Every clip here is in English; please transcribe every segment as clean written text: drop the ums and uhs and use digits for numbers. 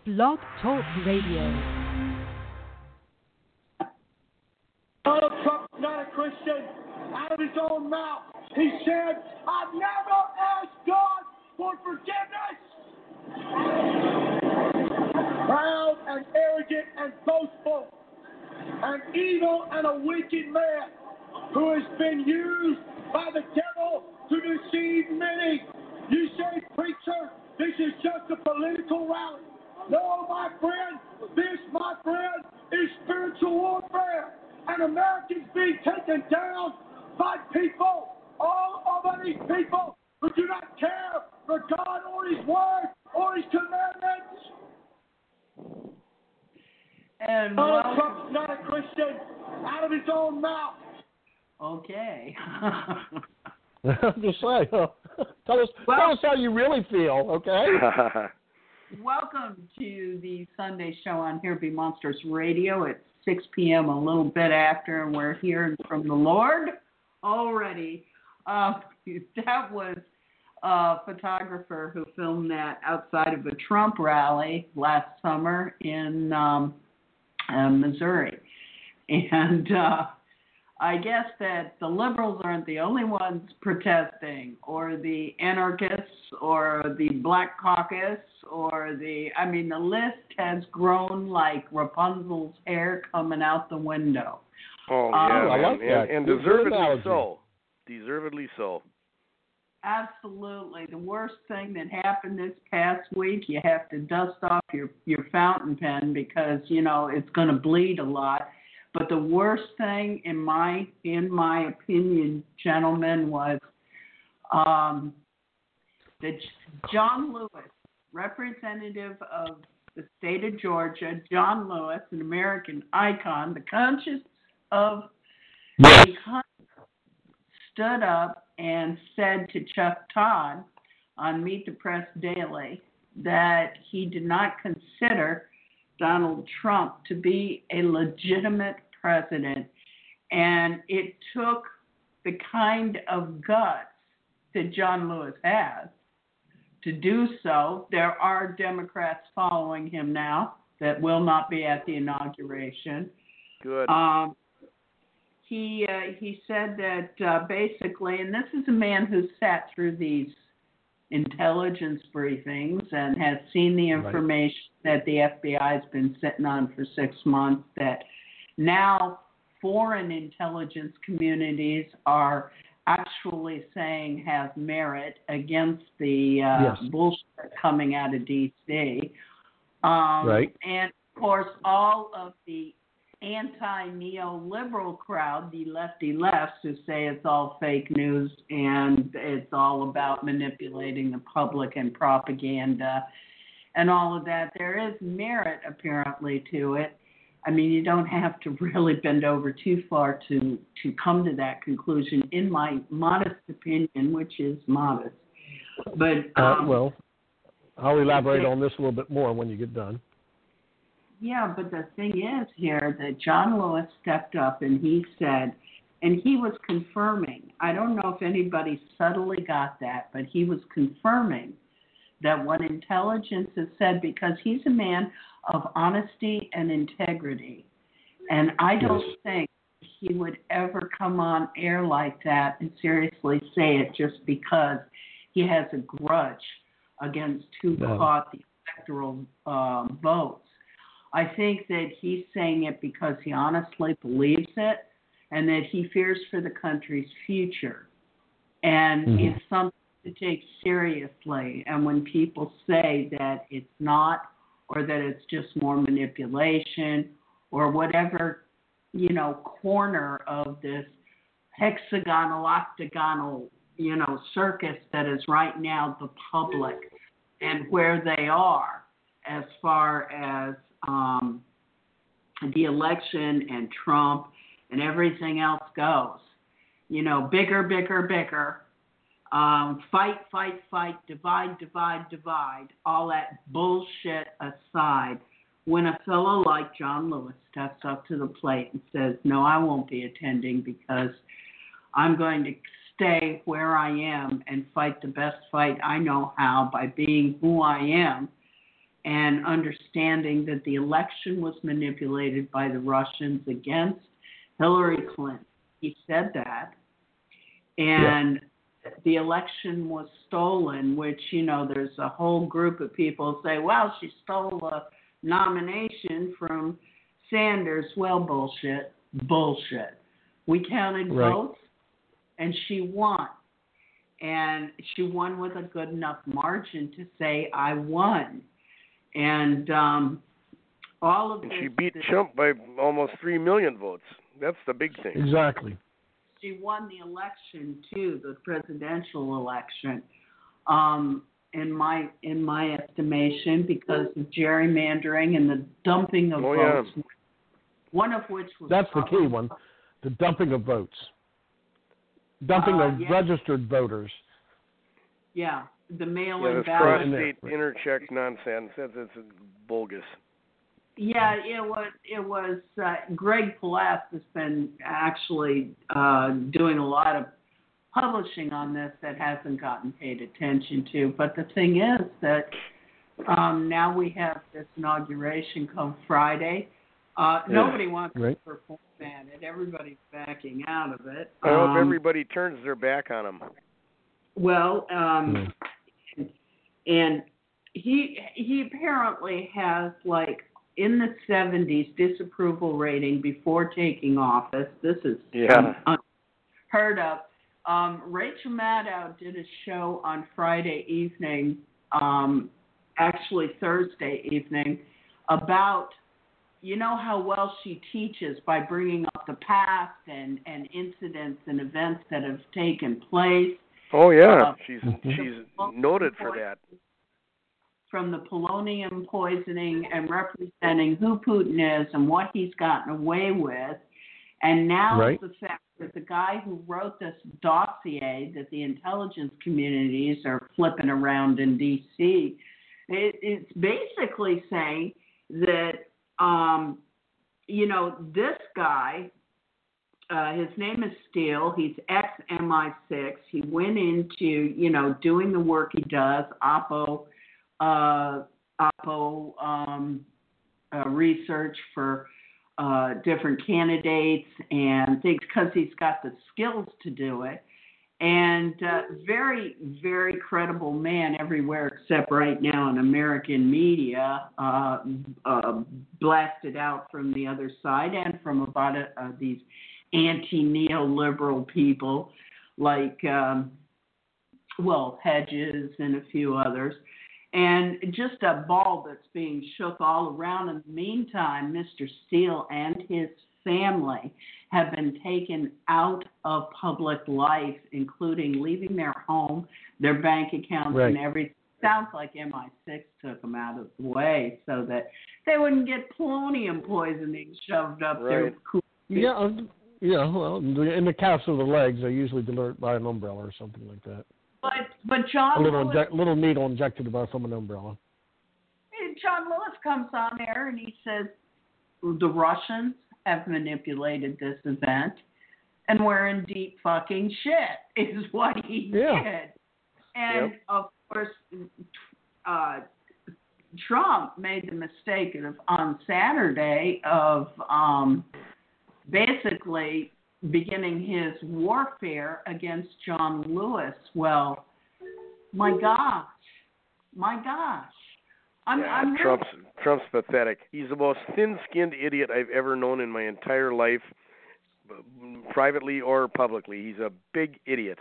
Blog Talk Radio. Donald Trump's not a Christian. Out of his own mouth, he said, "I've never asked God for forgiveness." Proud and arrogant and boastful, an evil and a wicked man who has been used by the devil to deceive many. You say, "Preacher, this is just a political rally." No, my friend, this, my friend, is spiritual warfare. And Americans being taken down by people, all of these people who do not care for God or His Word or His commandments. And Donald Trump's not a Christian. Out of his own mouth. Okay. I'm just saying. Tell us how you really feel, okay? Welcome to the Sunday show on Here Be Monsters Radio at 6 p.m., a little bit after, and we're hearing from the Lord already. That was a photographer who filmed that outside of a Trump rally last summer in Missouri. And I guess that the liberals aren't the only ones protesting, or the anarchists, or the Black Caucus, or the list has grown like Rapunzel's hair coming out the window. Oh, yeah, I like that. And deservedly so. Deservedly so. Absolutely. The worst thing that happened this past week, you have to dust off your fountain pen because, it's going to bleed a lot. But the worst thing, in my opinion, gentlemen, was that John Lewis, representative of the state of Georgia, John Lewis, an American icon, the conscience of the country, stood up and said to Chuck Todd on Meet the Press Daily that he did not consider Donald Trump to be a legitimate president. And it took the kind of guts that John Lewis has to do so. There are Democrats following him now that will not be at the inauguration. Good. He said that basically, and this is a man who sat through these intelligence briefings and has seen the information that the FBI has been sitting on for 6 months, that now foreign intelligence communities are actually saying have merit against the bullshit coming out of D.C. And, of course, all of the anti-neoliberal crowd, the lefty lefts, who say it's all fake news and it's all about manipulating the public and propaganda and all of that. There is merit, apparently, to it. I mean, you don't have to really bend over too far to come to that conclusion, in my modest opinion, which is modest. But I'll elaborate on this a little bit more when you get done. Yeah, but the thing is here that John Lewis stepped up and he said, and he was confirming, I don't know if anybody subtly got that, but he was confirming that what intelligence has said, because he's a man of honesty and integrity. And I don't think he would ever come on air like that and seriously say it just because he has a grudge against who caught the electoral votes. I think that he's saying it because he honestly believes it and that he fears for the country's future. And it's something to take seriously. And when people say that it's not, or that it's just more manipulation, or whatever, corner of this hexagonal, octagonal, circus that is right now the public and where they are as far as the election and Trump and everything else goes. Bigger, bigger, bigger. Fight, fight, fight, divide, divide, divide. All that bullshit aside, when a fellow like John Lewis steps up to the plate and says, no, I won't be attending because I'm going to stay where I am and fight the best fight I know how by being who I am, and understanding that the election was manipulated by the Russians against Hillary Clinton. He said that. And the election was stolen, which, there's a whole group of people say, well, she stole a nomination from Sanders. Well, bullshit. We counted votes, and she won. And she won with a good enough margin to say, I won. And all of this... She beat Trump by almost 3 million votes. That's the big thing. Exactly. She won the election, too, the presidential election, in my estimation, because of gerrymandering and the dumping of votes, one of which was... That's the key one, the dumping of votes. Dumping of registered voters. Yeah, the mail-in this ballot. cross-state intercheck nonsense. It's bogus. Yeah, it was Greg Palast has been actually doing a lot of publishing on this that hasn't gotten paid attention to. But the thing is that now we have this inauguration come Friday. Nobody wants to perform at it. Everybody's backing out of it. I hope everybody turns their back on him. Well, and he apparently has, like, in the 70s disapproval rating before taking office. This is unheard of. Rachel Maddow did a show on Friday evening, actually Thursday evening, about, how well she teaches by bringing up the past and incidents and events that have taken place. Oh, yeah. She's noted for that. From the polonium poisoning and representing who Putin is and what he's gotten away with. And now the fact that the guy who wrote this dossier that the intelligence communities are flipping around in D.C., it's basically saying that, this guy, his name is Steele. He's ex-MI6. He went into, doing the work he does, Oppo research for different candidates and things because he's got the skills to do it. And very, very credible man everywhere except right now in American media, blasted out from the other side and from about these anti-neoliberal people like, Hedges and a few others. And just a ball that's being shook all around. In the meantime, Mr. Steele and his family have been taken out of public life, including leaving their home, their bank accounts, and everything. Sounds like MI6 took them out of the way so that they wouldn't get polonium poisoning shoved up their coochie. Well, in the calves of the legs, they usually deliver it by an umbrella or something like that. But John little needle injected from an umbrella. John Lewis comes on there and he says the Russians have manipulated this event, and we're in deep fucking shit. Is what he did. And of course, Trump made the mistake on Saturday of basically beginning his warfare against John Lewis. Well, my gosh. Trump's pathetic. He's the most thin-skinned idiot I've ever known in my entire life, privately or publicly. He's a big idiot.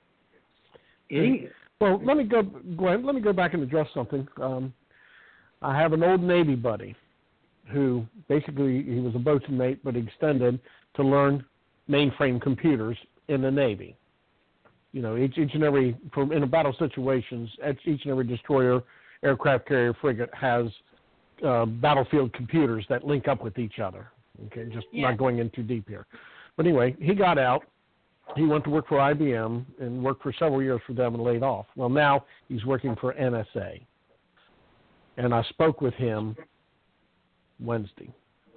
Well, let me go back and address something. I have an old Navy buddy who basically he was a boatswain mate, but extended to learn mainframe computers in the Navy. Each and every, in a battle situations, each and every destroyer, aircraft carrier, frigate has battlefield computers that link up with each other. Okay, not going in too deep here. But anyway, he got out. He went to work for IBM and worked for several years for them and laid off. Well, now he's working for NSA. And I spoke with him Wednesday.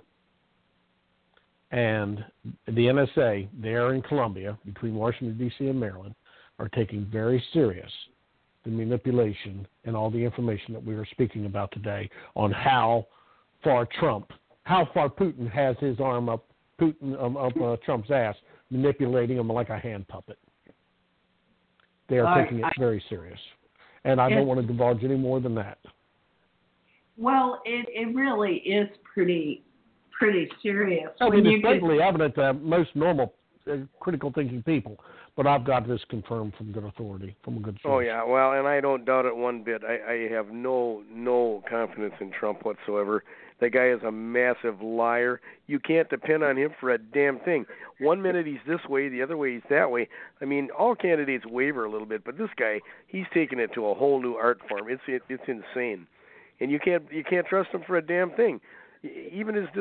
And the NSA there in Columbia, between Washington, D.C. and Maryland, are taking very serious the manipulation and all the information that we are speaking about today on how far Putin has his arm up Trump's ass, manipulating him like a hand puppet. They are taking it very serious. And I don't want to divulge any more than that. Well, it really is pretty serious. I mean, it's blatantly evident to most normal critical thinking people, but I've got this confirmed from good authority, from a good source. Oh, yeah, well, and I don't doubt it one bit. I have no confidence in Trump whatsoever. The guy is a massive liar. You can't depend on him for a damn thing. 1 minute he's this way, the other way he's that way. I mean, all candidates waver a little bit, but this guy, he's taken it to a whole new art form. It's insane, and you can't trust him for a damn thing. Even his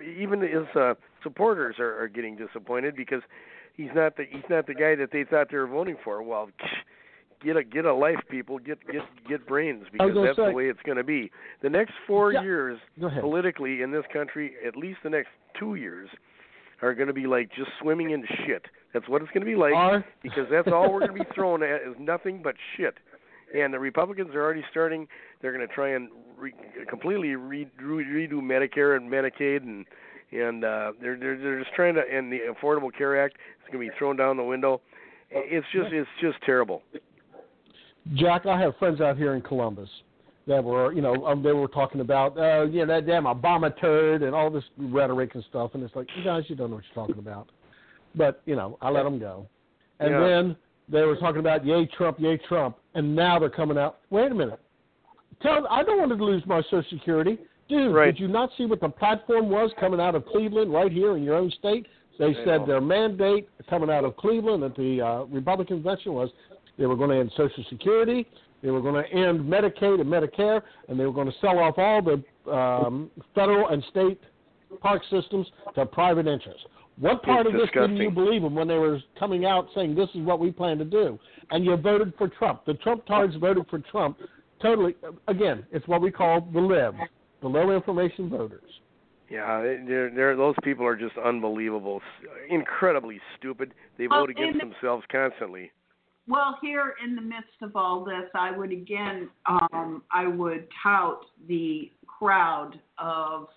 supporters are getting disappointed because he's not the guy that they thought they were voting for. Well, get a life, people. Get brains, because that's the way it's going to be. The next 4 years politically in this country, at least the next 2 years, are going to be like just swimming in shit. That's what it's going to be like, because that's all we're going to be thrown at is nothing but shit. And the Republicans are already starting. They're going to try and completely redo Medicare and Medicaid, and they're just trying to. And the Affordable Care Act is going to be thrown down the window. It's just terrible. Jack, I have friends out here in Columbus that were, they were talking about, that damn Obama turd and all this rhetoric and stuff, and it's like, you guys, you don't know what you're talking about. But I let them go, and then they were talking about yay Trump, and now they're coming out. Wait a minute, I don't want to lose my Social Security, dude. Right. Did you not see what the platform was coming out of Cleveland, right here in your own state? They said their mandate coming out of Cleveland at the Republican convention was they were going to end Social Security, they were going to end Medicaid and Medicare, and they were going to sell off all the federal and state park systems to private interests. What part of this didn't you believe them when they were coming out saying this is what we plan to do? And you voted for Trump. The Trump tards voted for Trump totally. Again, it's what we call the libs, the low information voters. Yeah, those people are just unbelievable, incredibly stupid. They vote against themselves constantly. Well, here in the midst of all this, I would again, I would tout the crowd of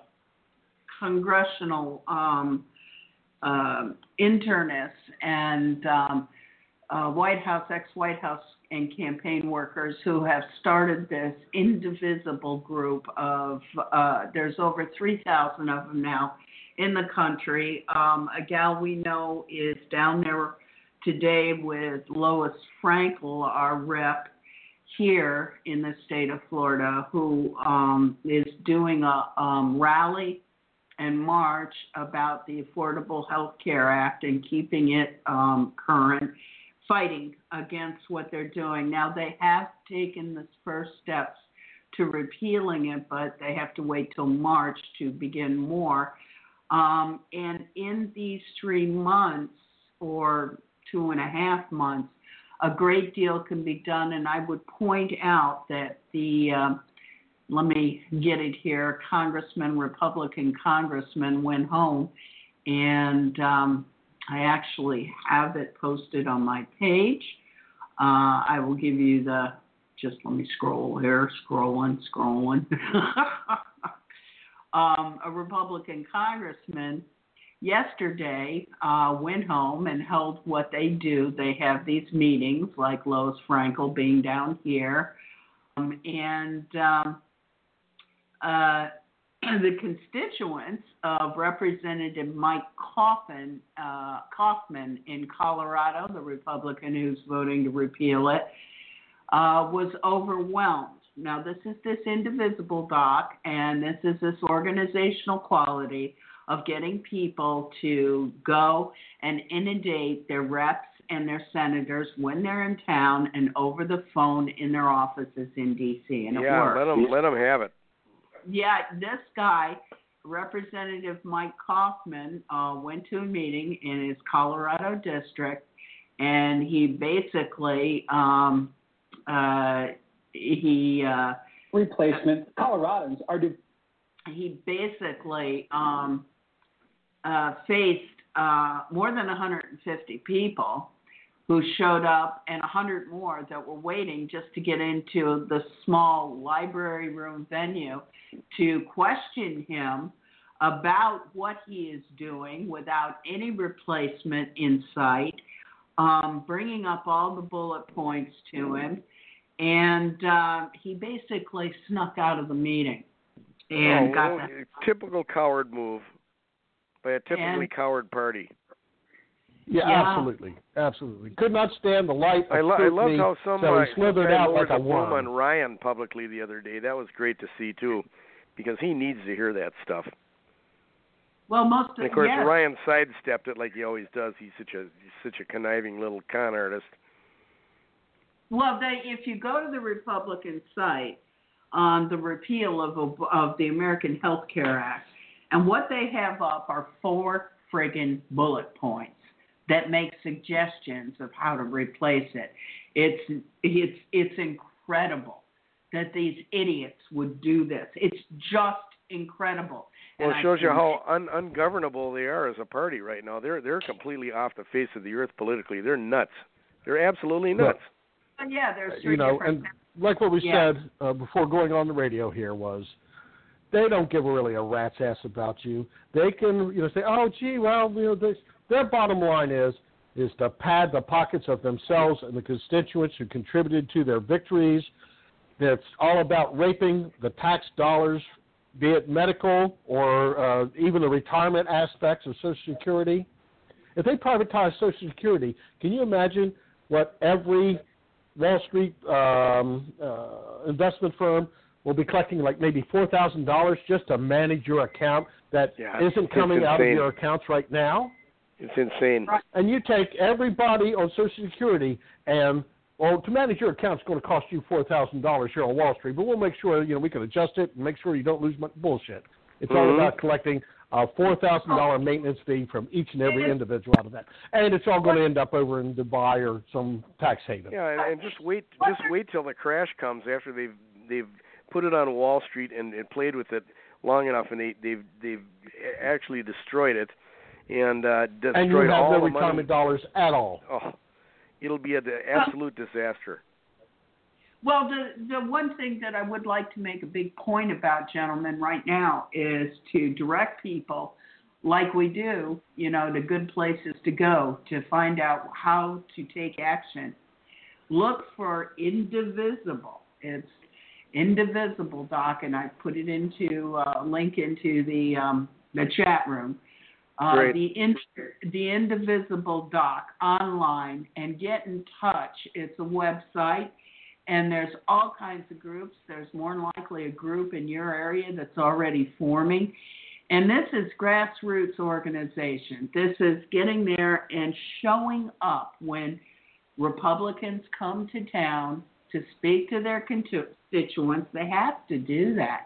congressional internists and White House, ex-White House, and campaign workers who have started this indivisible group of, there's over 3,000 of them now in the country. A gal we know is down there today with Lois Frankel, our rep here in the state of Florida, who is doing a rally and march about the Affordable Health Care Act and keeping it current, fighting against what they're doing. Now, they have taken the first steps to repealing it, but they have to wait till March to begin more. And in these 3 months or 2.5 months, a great deal can be done. And I would point out that the, let me get it here, Republican congressman went home, and I actually have it posted on my page. I will give you just let me scroll here, scrolling. A Republican congressman yesterday went home and held what they do. They have these meetings, like Lois Frankel being down here, and the constituents of Representative Mike Kaufman in Colorado, the Republican who's voting to repeal it, was overwhelmed. Now, this is this indivisible doc, and this is this organizational quality of getting people to go and inundate their reps and their senators when they're in town and over the phone in their offices in D.C. And it works. let them have it. Yeah, this guy, Representative Mike Kaufman, went to a meeting in his Colorado district, and he basically replacement Coloradans are due. He basically faced more than 150 people who showed up, and 100 more that were waiting just to get into the small library room venue to question him about what he is doing without any replacement in sight, bringing up all the bullet points to him, and he basically snuck out of the meeting. And got that. Typical coward move by a typically coward party. Yeah, absolutely. Could not stand the light. I loved how so he slithered out like a worm on Ryan publicly the other day. That was great to see too, because he needs to hear that stuff. Well, and of course, Ryan sidestepped it like he always does. He's such a conniving little con artist. Well, if you go to the Republican site on the repeal of the American Health Care Act, and what they have up are 4 friggin' bullet points that make suggestions of how to replace it. It's incredible that these idiots would do this. It's just incredible. Well, it shows you how ungovernable they are as a party right now. They're completely off the face of the earth politically. They're nuts. They're absolutely nuts. Yeah, there's and like what we said before going on the radio here was, they don't give really a rat's ass about you. They can say, oh, gee, well, their bottom line is to pad the pockets of themselves and the constituents who contributed to their victories. It's all about raping the tax dollars, be it medical or even the retirement aspects of Social Security. If they privatize Social Security, can you imagine what every Wall Street investment firm will be collecting, like maybe $4,000 just to manage your account that isn't coming out of your accounts right now? It's insane. And you take everybody on Social Security and, to manage your account, it's going to cost you $4,000 here on Wall Street, but we'll make sure we can adjust it and make sure you don't lose much bullshit. It's all about collecting a $4,000 maintenance fee from each and every individual out of that, and it's all going to end up over in Dubai or some tax haven. Yeah, and just wait till the crash comes after they've put it on Wall Street and played with it long enough, and they've actually destroyed it and destroyed and you have all no the retirement money. dollars at all. Oh, it'll be an absolute disaster. Well, the one thing that I would like to make a big point about, gentlemen, right now is to direct people, like we do, to good places to go to find out how to take action. Look for Indivisible. It's Indivisible, Doc, and I put it into link into the chat room. The Indivisible Doc online, and get in touch. It's a website, and there's all kinds of groups. There's more than likely a group in your area that's already forming. And this is grassroots organization. This is getting there and showing up when Republicans come to town to speak to their constituents. They have to do that,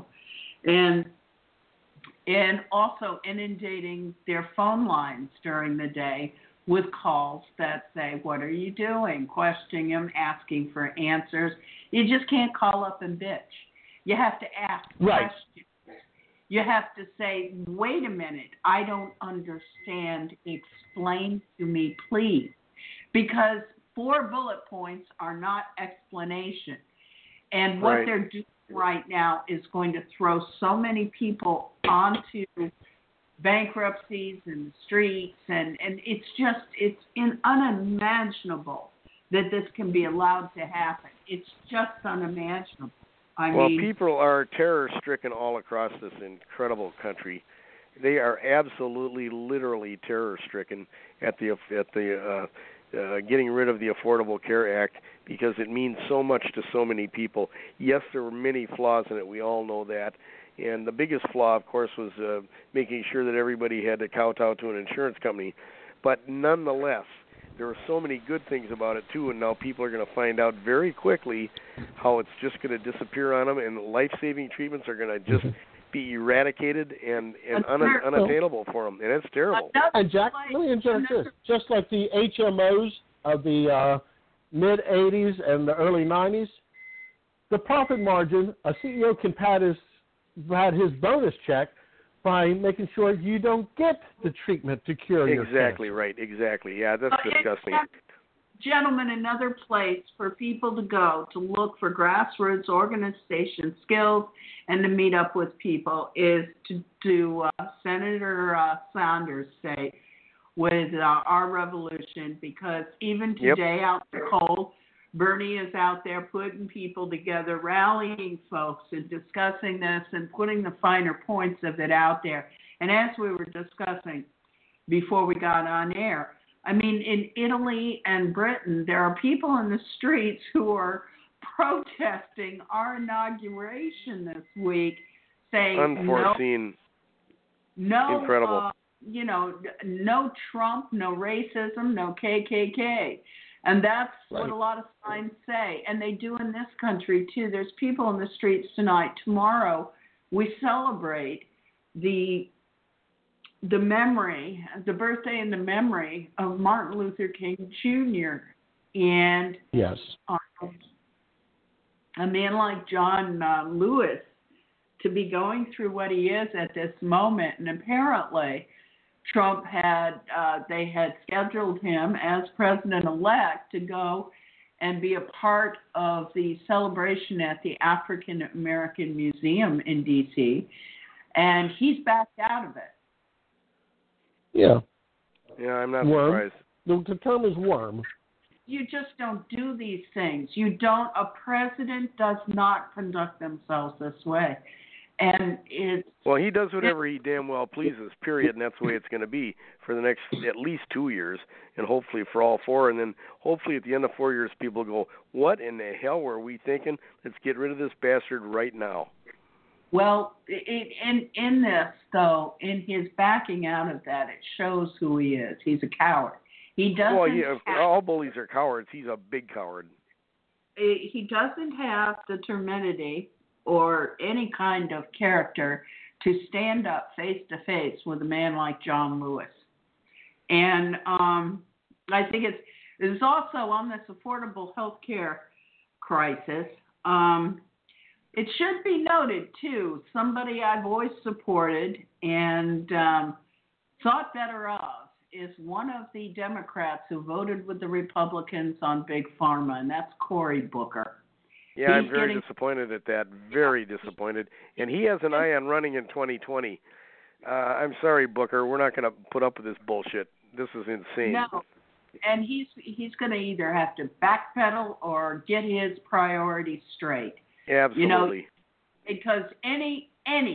and also inundating their phone lines during the day with calls that say, what are you doing? Questioning them, asking for answers. You just can't call up and bitch. You have to ask questions. You have to say, wait a minute, I don't understand. Explain to me, please. Because 4 bullet points are not explanation. And what they're doing right now is going to throw so many people onto bankruptcies and the streets, and it's unimaginable that this can be allowed to happen. It's just unimaginable. I mean, people are terror-stricken all across this incredible country. They are absolutely, literally terror-stricken at the getting rid of the Affordable Care Act, because it means so much to so many people. Yes, there were many flaws in it. We all know that. And the biggest flaw, of course, was making sure that everybody had to kowtow to an insurance company. But nonetheless, there are so many good things about it, too, and now people are going to find out very quickly how it's just going to disappear on them, and life-saving treatments are going to just be eradicated and unattainable for them, and it's terrible. And Jack, let me interject this. Just like the HMOs of the mid-'80s and the early '90s, the profit margin, a CEO can pad his bonus check by making sure you don't get the treatment to cure your cancer. Exactly right. Exactly. Yeah, that's disgusting. gentlemen, another place for people to go to look for grassroots organization skills and to meet up with people is to do Senator Sanders say with Our Revolution, because even today out in the cold, Bernie is out there putting people together, rallying folks and discussing this and putting the finer points of it out there. And as we were discussing before we got on air, I mean, in Italy and Britain, there are people in the streets who are protesting our inauguration this week, saying unforeseen, incredible. No Trump, no racism, no KKK. And that's what a lot of signs say. And they do in this country, too. There's people in the streets tonight. Tomorrow, we celebrate the memory, the birthday and the memory of Martin Luther King Jr. And yes, a man like John Lewis to be going through what he is at this moment. And apparently Trump they had scheduled him as president-elect to go and be a part of the celebration at the African American Museum in D.C., and he's backed out of it. Yeah. Yeah, I'm not surprised. The term is worm. You just don't do these things. A president does not conduct themselves this way. And he does whatever he damn well pleases, period, and that's the way it's going to be for the next at least 2 years, and hopefully for all 4. And then hopefully at the end of 4 years, people go, what in the hell were we thinking? Let's get rid of this bastard right now. Well, in this, though, in his backing out of that, it shows who he is. He's a coward. He doesn't. Well, yeah, all bullies are cowards. He's a big coward. He doesn't have the temerity or any kind of character to stand up face to face with a man like John Lewis. And I think it's also on this affordable health care crisis. It should be noted, too, somebody I've always supported and thought better of is one of the Democrats who voted with the Republicans on Big Pharma, and that's Cory Booker. Yeah, I'm very disappointed at that, very disappointed. And he has an eye on running in 2020. I'm sorry, Booker, we're not going to put up with this bullshit. This is insane. No, and he's going to either have to backpedal or get his priorities straight. Absolutely. Because any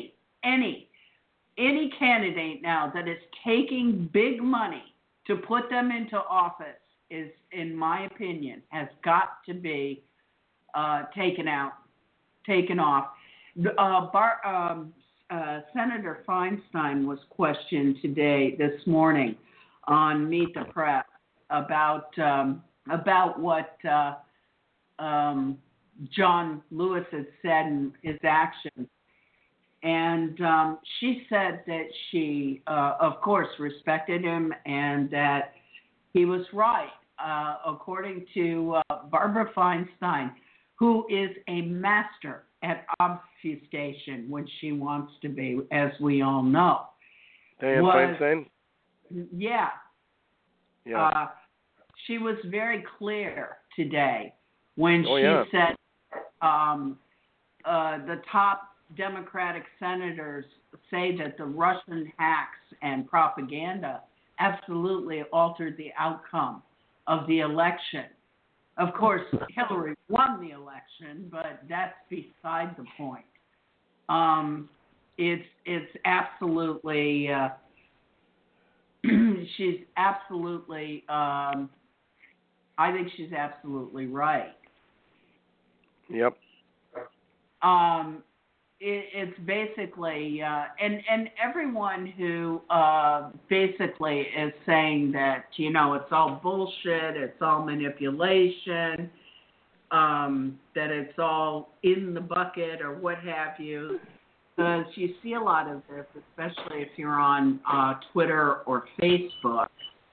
candidate now that is taking big money to put them into office is, in my opinion, has got to be taken off. Senator Feinstein was questioned this morning on Meet the Press about what John Lewis had said in his actions. And she said that she, of course, respected him and that he was right, according to Barbara Feinstein, who is a master at obfuscation when she wants to be, as we all know. Dianne Feinstein? Yeah. She was very clear today when said the top Democratic senators say that the Russian hacks and propaganda absolutely altered the outcome of the election. Of course, Hillary won the election, but that's beside the point. It's absolutely she's absolutely I think she's absolutely right. Yep. It's basically and everyone who basically is saying that it's all bullshit, it's all manipulation, that it's all in the bucket or what have you, because you see a lot of this, especially if you're on Twitter or Facebook.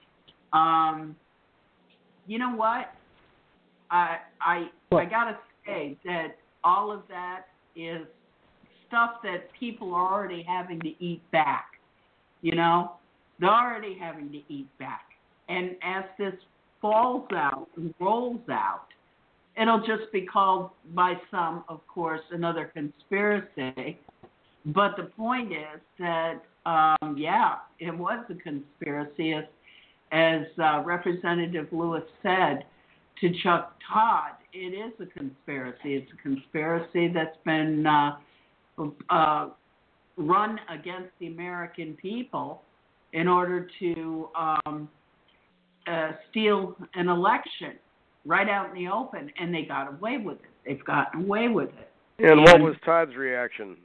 You know what? I gotta say that all of that is stuff that people are already having to eat back. They're already having to eat back. And as this falls out and rolls out, it'll just be called by some, of course, another conspiracy. But the point is that, it was a conspiracy, as Representative Lewis said to Chuck Todd. It is a conspiracy. It's a conspiracy that's been run against the American people in order to steal an election right out in the open, and they got away with it. They've gotten away with it. And what was Todd's reaction?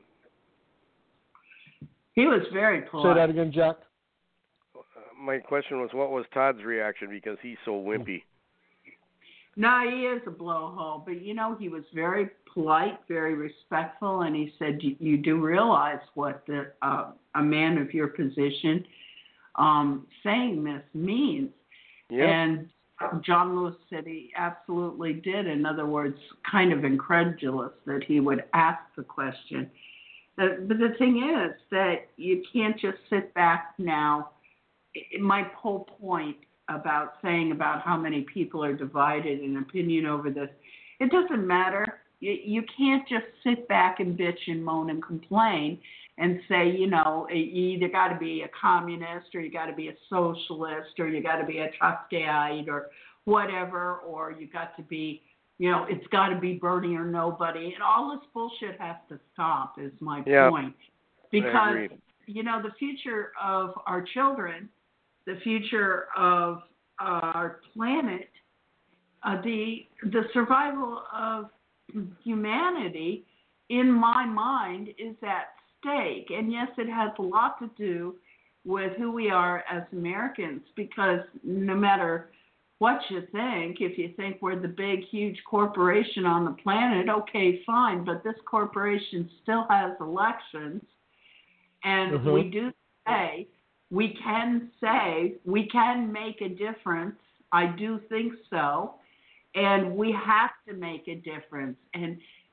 He was very polite. Say that again, Jack. My question was, what was Todd's reaction, because he's so wimpy? No, he is a blowhole, but he was very polite, very respectful, and he said, "You do realize what a man of your position saying this means." Yep. And John Lewis said he absolutely did. In other words, kind of incredulous that he would ask the question. But the thing is that you can't just sit back now. My whole point about saying about how many people are divided in opinion over this, it doesn't matter. You can't just sit back and bitch and moan and complain and say, you either got to be a communist or you got to be a socialist or you got to be a Trotskyite or whatever, or you got to be, it's got to be Bernie or nobody. And all this bullshit has to stop is my point. Because, the future of our children, the future of our planet, the survival of humanity, in my mind, is at stake. And yes, it has a lot to do with who we are as Americans, because no matter what you think, if you think we're the big, huge corporation on the planet, okay, fine, but this corporation still has elections, and we do say we can make a difference. I do think so, and we have to make a difference. And,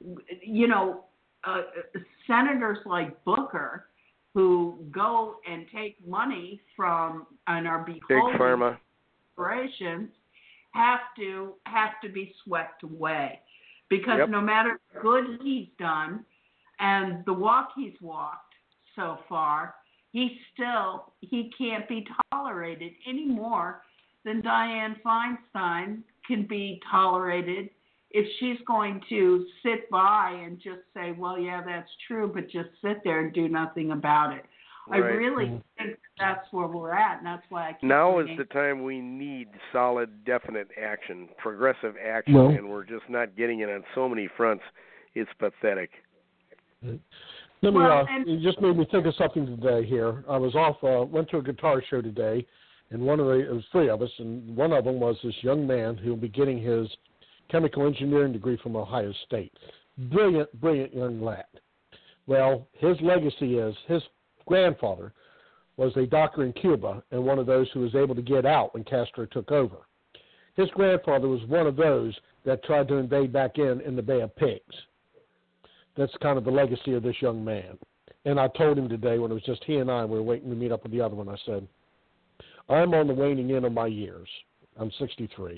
senators like Booker, who go and take money from and are beholden Big Pharma corporations, have to be swept away, because no matter the good he's done and the walk he's walked so far, he can't be tolerated any more than Dianne Feinstein can be tolerated if she's going to sit by and just say, well, yeah, that's true, but just sit there and do nothing about it. Right. I really think that's where we're at, and that's why I keep Now saying, is the time we need solid, definite action, progressive action, and we're just not getting it on so many fronts. It's pathetic. Let me, you just made me think of something today here. I was went to a guitar show today, and it was three of us, and one of them was this young man who will be getting his chemical engineering degree from Ohio State. Brilliant young lad. Well, his legacy is his grandfather was a doctor in Cuba and one of those who was able to get out when Castro took over. His grandfather was one of those that tried to invade back in the Bay of Pigs. That's kind of the legacy of this young man. And I told him today when it was just he and I, we were waiting to meet up with the other one, I said, I'm on the waning in of my years. I'm 63.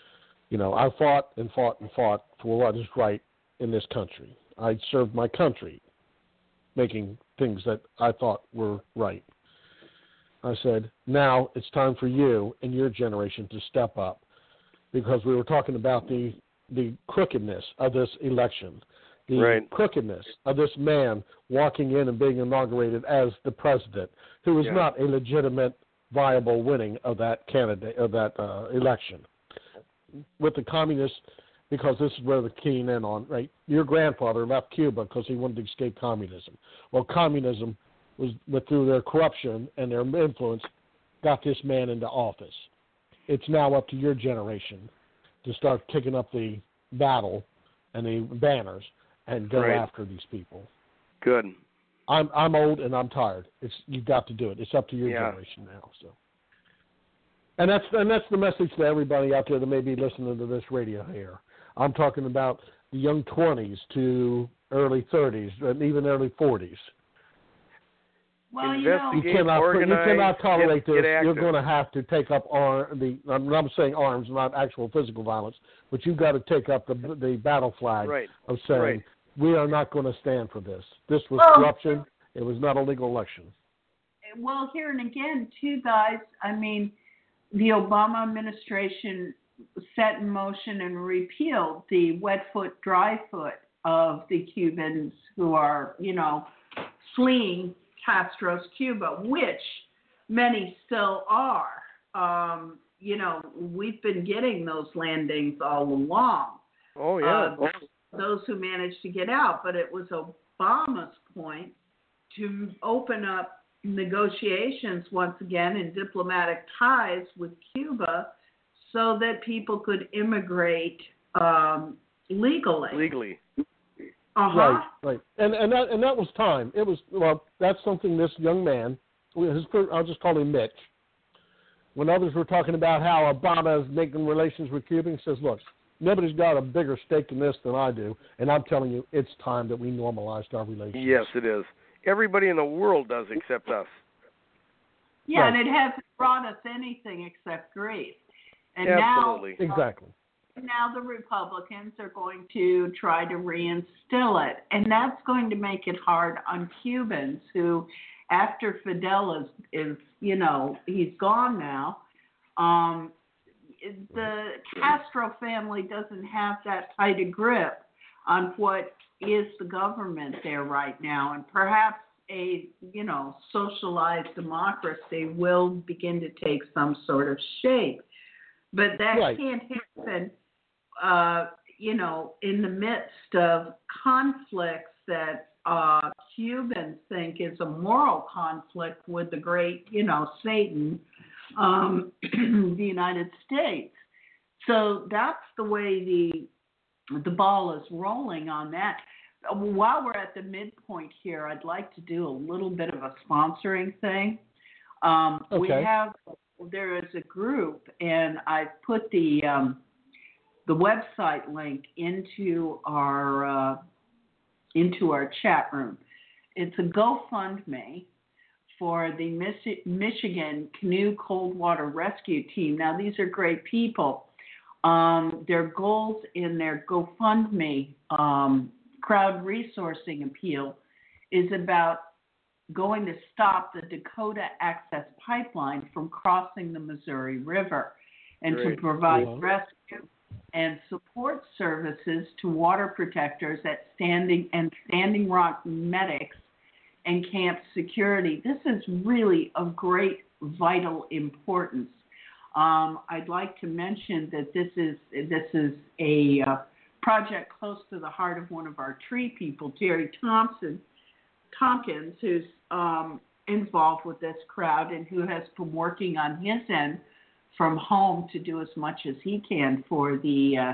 I fought and fought and fought for what is right in this country. I served my country, making things that I thought were right. I said, now it's time for you and your generation to step up, because we were talking about the crookedness of this election, the crookedness of this man walking in and being inaugurated as the president, who was not a legitimate, viable winning of that candidate of that election. With the communists, because this is where they're keying in on, right? Your grandfather left Cuba because he wanted to escape communism. Well, communism was through their corruption and their influence got this man into office. It's now up to your generation to start kicking up the battle and the banners and go after these people. Good. I'm old and I'm tired. You've got to do it. It's up to your generation now. So. And that's the message to everybody out there that may be listening to this radio here. I'm talking about the young 20s to early 30s and even early 40s. Well, investigate, you organize, cannot tolerate get this. active. You're going to have to take up I'm saying arms, not actual physical violence, but you've got to take up the battle flag of saying we are not going to stand for this. This was corruption. It was not a legal election. Well, here and again, too, guys, I mean, the Obama administration set in motion and repealed the wet foot, dry foot of the Cubans who are, fleeing Castro's Cuba, which many still are. We've been getting those landings all along. Oh, yeah. Those who managed to get out. But it was Obama's point to open up negotiations once again and diplomatic ties with Cuba so that people could immigrate legally. Legally. Uh-huh. Right. And that was time. It was, that's something this young man, I'll just call him Mitch, when others were talking about how Obama is making relations with Cuba, he says, look, nobody's got a bigger stake in this than I do, and I'm telling you, it's time that we normalized our relations. Yes, it is. Everybody in the world does except us. Yeah, right. And it hasn't brought us anything except grief. And absolutely. Exactly. Now the Republicans are going to try to reinstill it, and that's going to make it hard on Cubans who, after Fidel is he's gone now, the Castro family doesn't have that tight a grip on what is the government there right now, and perhaps a socialized democracy will begin to take some sort of shape, but that can't happen. In the midst of conflicts that Cubans think is a moral conflict with the great, Satan, the United States. So that's the way the ball is rolling on that. While we're at the midpoint here, I'd like to do a little bit of a sponsoring thing. There is a group, and I've put the website link into our chat room. It's a GoFundMe for the Michigan Canoe Cold Water Rescue Team. Now, these are great people. Their goals in their GoFundMe crowd resourcing appeal is about going to stop the Dakota Access Pipeline from crossing the Missouri River and to provide rescue and support services to water protectors at Standing Rock medics and camp security. This is really of great vital importance. I'd like to mention that this is a project close to the heart of one of our tree people, Jerry Tompkins, who's involved with this crowd and who has been working on his end from home to do as much as he can for the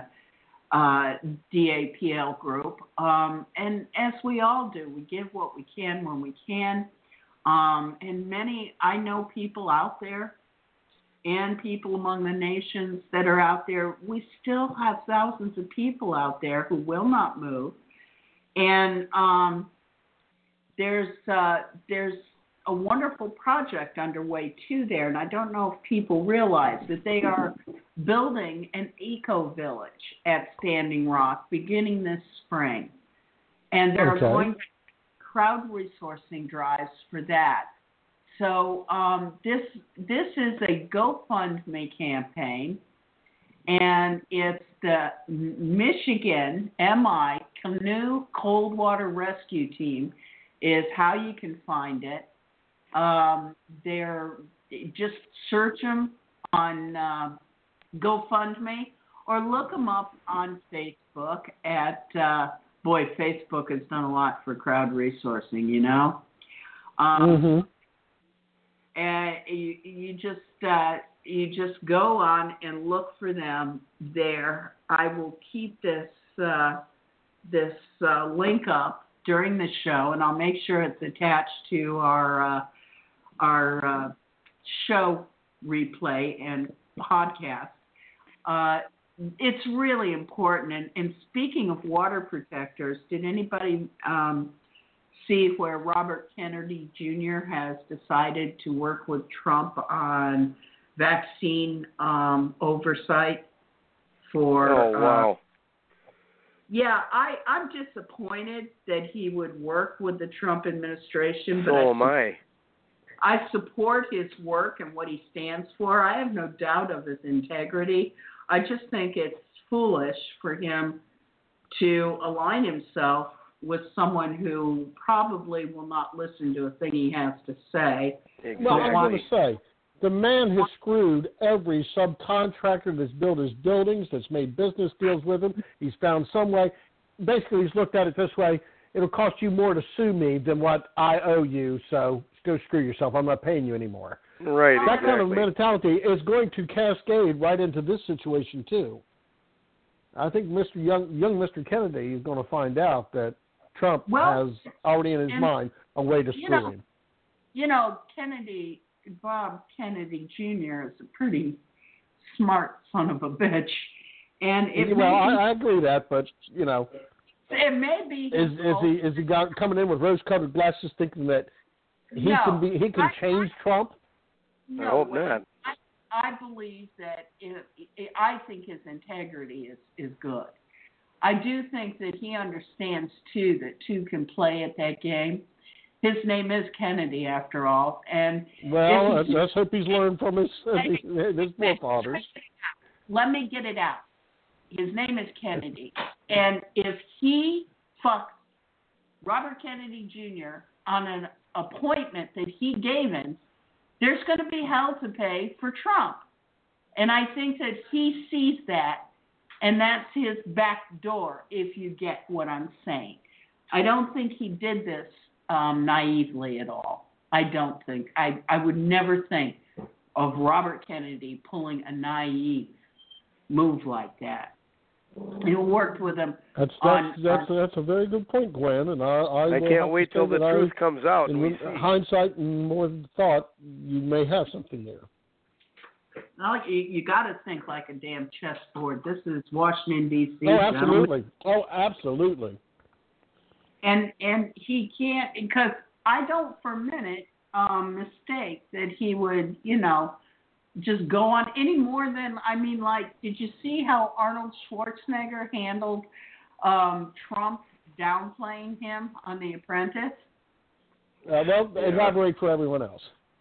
DAPL group. And as we all do, we give what we can when we can. And I know people out there and people among the nations that are out there. We still have thousands of people out there who will not move. And there's a wonderful project underway too there, and I don't know if people realize that they are building an eco-village at Standing Rock beginning this spring, and they're going to crowd resourcing drives for that. So this is a GoFundMe campaign, and it's the Michigan MI Canoe Cold Water Rescue Team is how you can find it. They're just search them on GoFundMe or look them up on Facebook at Facebook has done a lot for crowd resourcing, and you just go on and look for them there. I will keep this link up during the show, and I'll make sure it's attached to our show replay and podcast. It's really important. And speaking of water protectors, did anybody see where Robert Kennedy Jr. has decided to work with Trump on vaccine oversight for. Oh, wow. Yeah, I'm disappointed that he would work with the Trump administration. But So am I. I support his work and what he stands for. I have no doubt of his integrity. I just think it's foolish for him to align himself with someone who probably will not listen to a thing he has to say. Exactly. Well, I'm going to say, the man has screwed every subcontractor that's built his buildings, that's made business deals with him. He's found some way. Basically, he's looked at it this way: it'll cost you more to sue me than what I owe you, so go screw yourself. I'm not paying you anymore. Right, That exactly. kind of mentality is going to cascade right into this situation, too. I think young Mr. Kennedy is going to find out that Trump has already in his mind a way to screw him. You know, Bob Kennedy Jr. is a pretty smart son of a bitch. And I agree that, but, you know, it may be is he coming in with rose-colored glasses thinking that he can change Trump? No, I hope not. I believe that I think his integrity is good. I do think that he understands, too, that two can play at that game. His name is Kennedy, after all. And well, let's hope he's learned from his forefathers. Let me get it out. His name is Kennedy. And if he fucks Robert Kennedy Jr. on an appointment that he gave him, there's going to be hell to pay for Trump. And I think that he sees that, and that's his back door, if you get what I'm saying. I don't think he did this naively at all. I don't think. I would never think of Robert Kennedy pulling a naive move like that. He worked with him. That's a very good point, Gwen, and I can't wait till the truth comes out. In hindsight and more thought, you may have something there. Now, you got to think like a damn chessboard. This is Washington, D.C. Oh, absolutely. Oh, absolutely. And he can't, because I don't for a minute mistake that he would, just go on any more than, did you see how Arnold Schwarzenegger handled Trump downplaying him on The Apprentice? Elaborate for everyone else.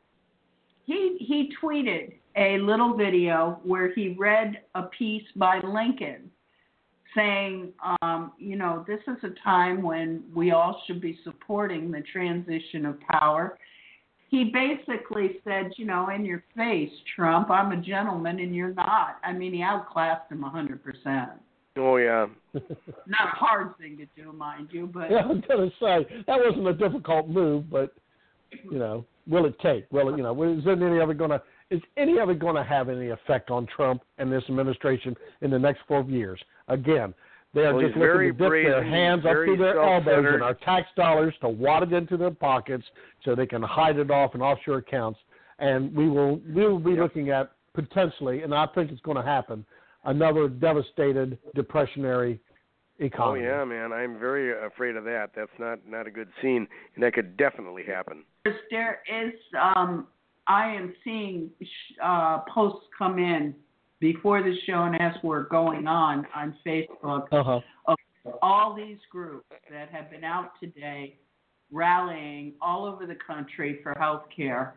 He tweeted a little video where he read a piece by Lincoln saying, this is a time when we all should be supporting the transition of power. He basically said, in your face, Trump, I'm a gentleman and you're not. He outclassed him 100%. Oh, yeah. Not a hard thing to do, mind you, but... Yeah, I was going to say, that wasn't a difficult move, but, will it take? Well, is any of it going to have any effect on Trump and this administration in the next 4 years? Again, they are just looking to dip their hands up through their elbows in our tax dollars to wad it into their pockets so they can hide it off in offshore accounts. And we will be looking at potentially, and I think it's going to happen, another devastated depressionary economy. Oh, yeah, man. I'm very afraid of that. That's not a good scene, and that could definitely happen. There is, I am seeing posts come in before the show and as we're going on Facebook of all these groups that have been out today rallying all over the country for health care.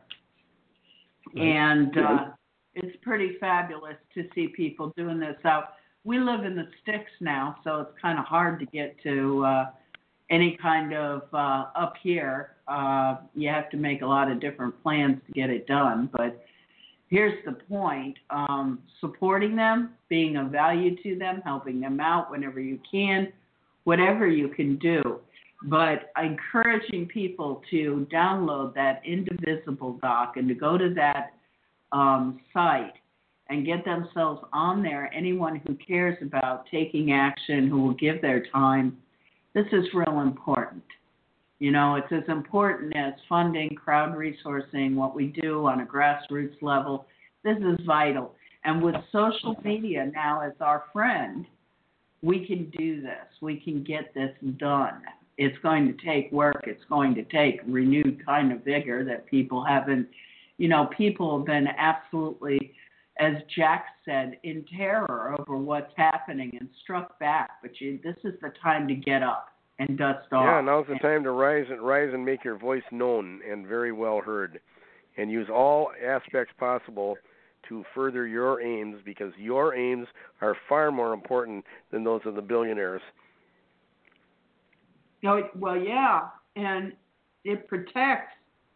And it's pretty fabulous to see people doing this out. We live in the sticks now, so it's kind of hard to get to any kind of up here. You have to make a lot of different plans to get it done, but here's the point. Supporting them, being of value to them, helping them out whenever you can, whatever you can do. But encouraging people to download that Indivisible doc and to go to that site and get themselves on there. Anyone who cares about taking action, who will give their time, this is real important. It's as important as funding, crowd resourcing, what we do on a grassroots level. This is vital. And with social media now as our friend, we can do this. We can get this done. it's going to take work. It's going to take renewed kind of vigor that people haven't, people have been absolutely, as Jack said, in terror over what's happening and struck back. But this is the time to get up and dust off. Yeah, now's the time to rise and make your voice known and very well heard, and use all aspects possible to further your aims, because your aims are far more important than those of the billionaires. Well, yeah, and it protects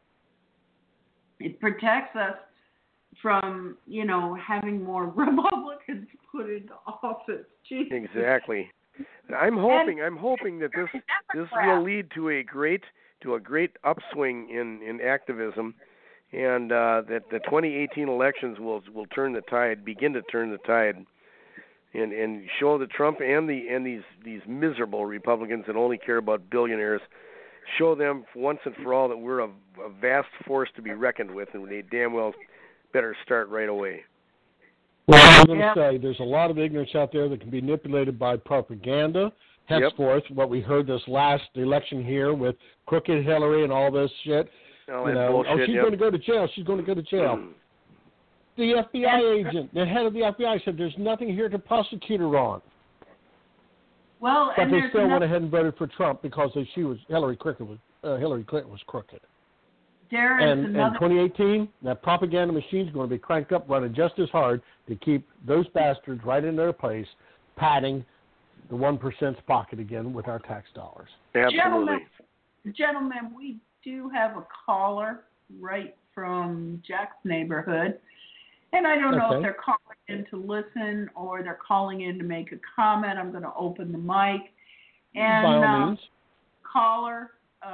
us from, having more Republicans put into office. Jeez. Exactly. I'm hoping that this will lead to a great upswing in activism, and that the 2018 elections will begin to turn the tide, and show that Trump and these miserable Republicans that only care about billionaires, show them once and for all that we're a vast force to be reckoned with, and they damn well better start right away. Well, I'm going to say there's a lot of ignorance out there that can be manipulated by propaganda. Henceforth, what we heard this last election here with crooked Hillary and all this shit. Bullshit, she's going to go to jail. She's going to go to jail. The FBI agent, the head of the FBI, said there's nothing here to prosecute her on. Well, but they still went ahead and voted for Trump because Hillary Clinton was crooked. And 2018, that propaganda machine is going to be cranked up, running just as hard to keep those bastards right in their place, padding the 1%'s pocket again with our tax dollars. Absolutely. Gentlemen, we do have a caller right from Jack's neighborhood. And I don't know if they're calling in to listen or they're calling in to make a comment. I'm going to open the mic. And by all means. Caller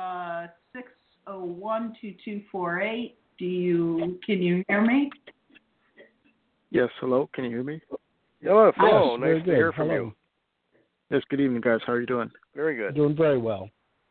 601-2248. Can you hear me? Yes, hello. Can you hear me? Hello. Yes, nice to hear from you. Yes, good evening, guys. How are you doing? Very good. Doing very well.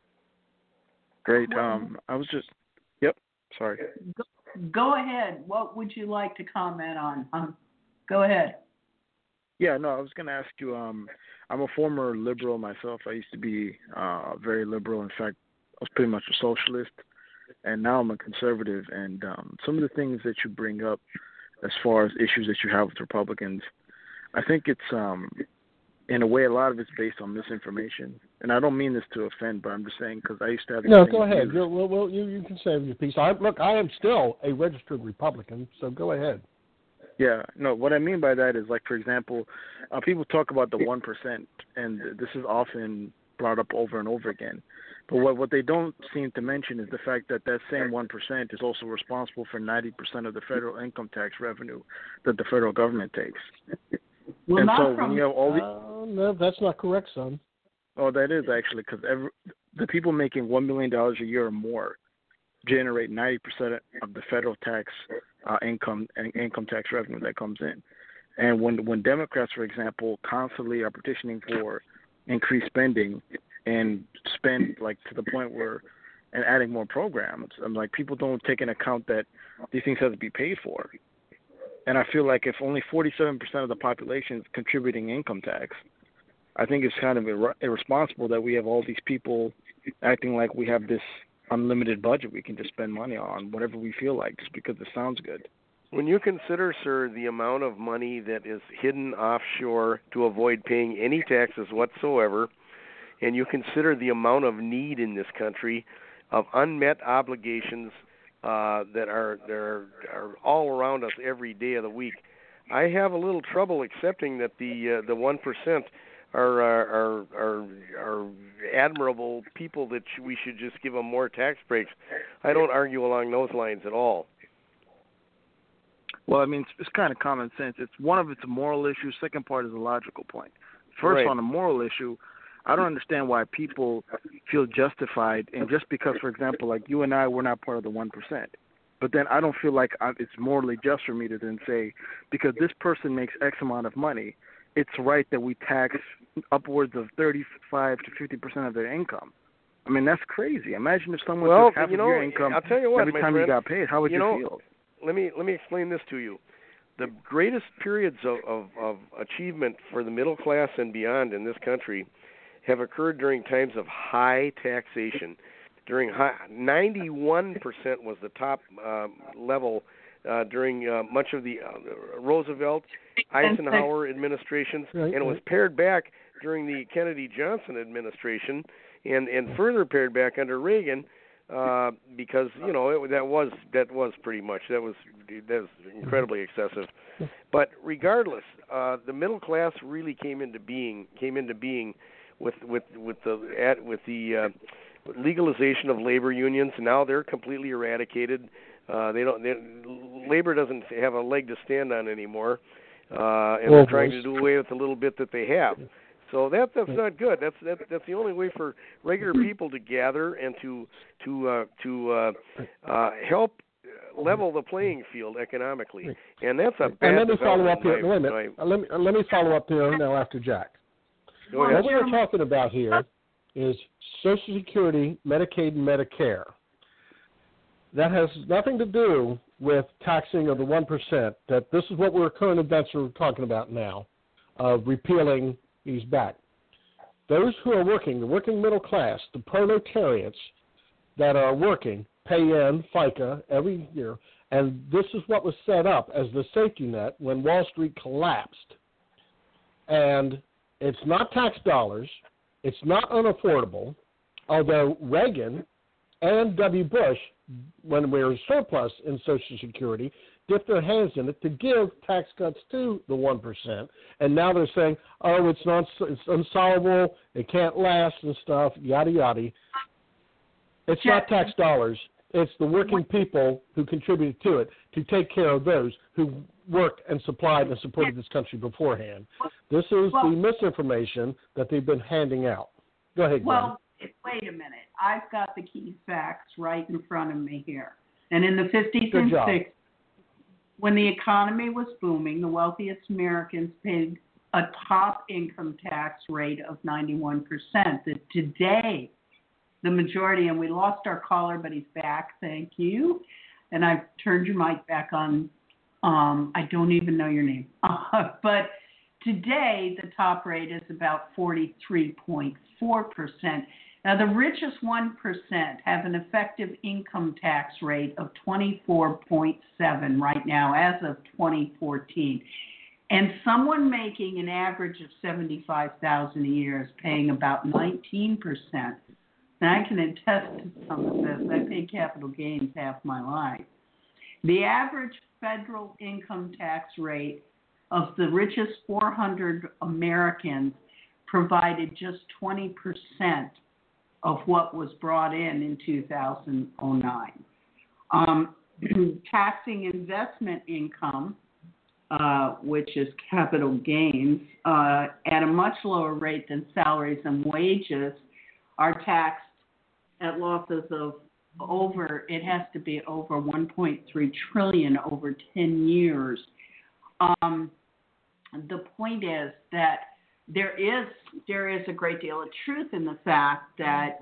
Great. I was just... Yep. Sorry. Go ahead. What would you like to comment on? Go ahead. Yeah, no, I was going to ask you, I'm a former liberal myself. I used to be very liberal. In fact, I was pretty much a socialist, and now I'm a conservative. And some of the things that you bring up as far as issues that you have with Republicans, I think it's, in a way, a lot of it's based on misinformation. And I don't mean this to offend, but I'm just saying because I used to have... No, go ahead. Well, you can say your piece. I am still a registered Republican, so go ahead. Yeah, no, what I mean by that is, like, for example, people talk about the 1%, and this is often brought up over and over again. But what they don't seem to mention is the fact that same 1% is also responsible for 90% of the federal income tax revenue that the federal government takes. Well, and not so from, when you have all no, that's not correct, son. Oh, that is actually, because the people making $1 million a year or more generate 90% of the federal tax income and income tax revenue that comes in. And when Democrats, for example, constantly are petitioning for increased spending and spend like to the point where and adding more programs, I'm like, people don't take into account that these things have to be paid for. And I feel like if only 47% of the population is contributing income tax, I think it's kind of irresponsible that we have all these people acting like we have this unlimited budget we can just spend money on whatever we feel like just because it sounds good. When you consider, sir, the amount of money that is hidden offshore to avoid paying any taxes whatsoever, and you consider the amount of need in this country of unmet obligations that are all around us every day of the week, I have a little trouble accepting that the 1% are admirable people that we should just give them more tax breaks. I don't argue along those lines at all. Well, I mean, it's kind of common sense. It's a moral issue. Second part is a logical point. First, right. On a moral issue, I don't understand why people feel justified, and just because, for example, like you and I, we're not part of the 1%. But then I don't feel like it's morally just for me to then say, because this person makes X amount of money, it's right that we tax upwards of 35 to 50% of their income. I mean, that's crazy. Imagine if someone took half of your income I'll tell you what, every time you got paid. How would you feel? Let me explain this to you. The greatest periods of achievement for the middle class and beyond in this country have occurred during times of high taxation. 91% was the top level during much of the Roosevelt, Eisenhower administrations, and it was pared back during the Kennedy-Johnson administration, and further pared back under Reagan, because that was pretty much that was incredibly excessive. But regardless, the middle class really came into being with the legalization of labor unions. Now they're completely eradicated. Labor doesn't have a leg to stand on anymore, and they're trying to do away with the little bit that they have. So that's not good. That's the only way for regular people to gather and to help level the playing field economically. And that's a bad. And let me follow up here. Wait a minute. Let me follow up there now after Jack. What we're talking about here is Social Security, Medicaid, and Medicare. That has nothing to do with taxing of the 1%. That this is what we're current events we're talking about now, of repealing these back. Those who are working, the working middle class, the proletariats that are working, pay in FICA every year, and this is what was set up as the safety net when Wall Street collapsed. And it's not tax dollars. It's not unaffordable, although Reagan and W. Bush, when we were surplus in Social Security, dipped their hands in it to give tax cuts to the 1%. And now they're saying, oh, it's unsolvable, it can't last and stuff, yada, yada. It's not tax dollars. It's the working people who contributed to it to take care of those who worked and supplied and supported this country beforehand. This is the misinformation that they've been handing out. Go ahead, Glenn. Well, wait a minute. I've got the key facts right in front of me here. And in the 50s and 60s, when the economy was booming, the wealthiest Americans paid a top income tax rate of 91%. That today, the majority, and we lost our caller, but he's back, thank you. And I've turned your mic back on. I don't even know your name. But today, the top rate is about 43.4%. Now, the richest 1% have an effective income tax rate of 24.7 right now as of 2014. And someone making an average of $75,000 a year is paying about 19%. And I can attest to some of this. I paid capital gains half my life. The average federal income tax rate of the richest 400 Americans provided just 20% of what was brought in 2009. Taxing investment income, which is capital gains, at a much lower rate than salaries and wages, are taxed at losses of it has to be over $1.3 trillion over 10 years. The point is that there is a great deal of truth in the fact that,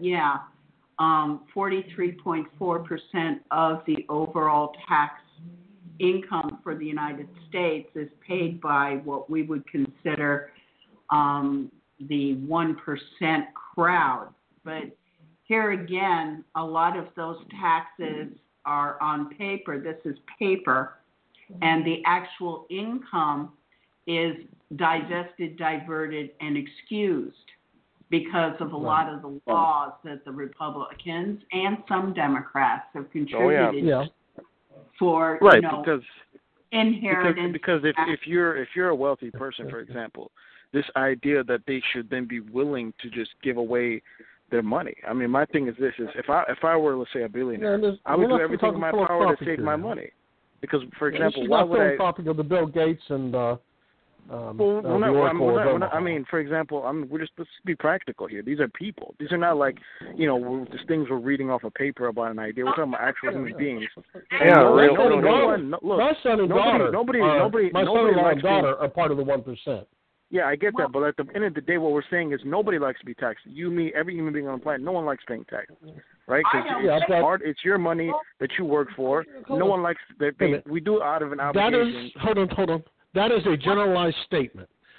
43.4% of the overall tax income for the United States is paid by what we would consider the 1% crowd. But here again, a lot of those taxes are on paper. This is paper. And the actual income is divested, diverted, and excused because of a lot of the laws that the Republicans and some Democrats have contributed for, because inheritance. Because if you're a wealthy person, for example, this idea that they should then be willing to just give away their money. I mean, my thing is this: if I were, let's say, a billionaire, I would do everything in my power to save my money. Because, for example, why would I? Topic of the Bill Gates and I mean, for example, let's be practical here. These are people. These are not like, just things we're reading off a paper about an idea. We're talking about actual human beings. My son and daughter are part of the 1%. Yeah, I get that, but at the end of the day, what we're saying is nobody likes to be taxed. You, me, every human being on the planet, no one likes paying taxes, right? Because it's your money that you work for. No one likes that. We do it out of an obligation. Hold on. That is a generalized statement.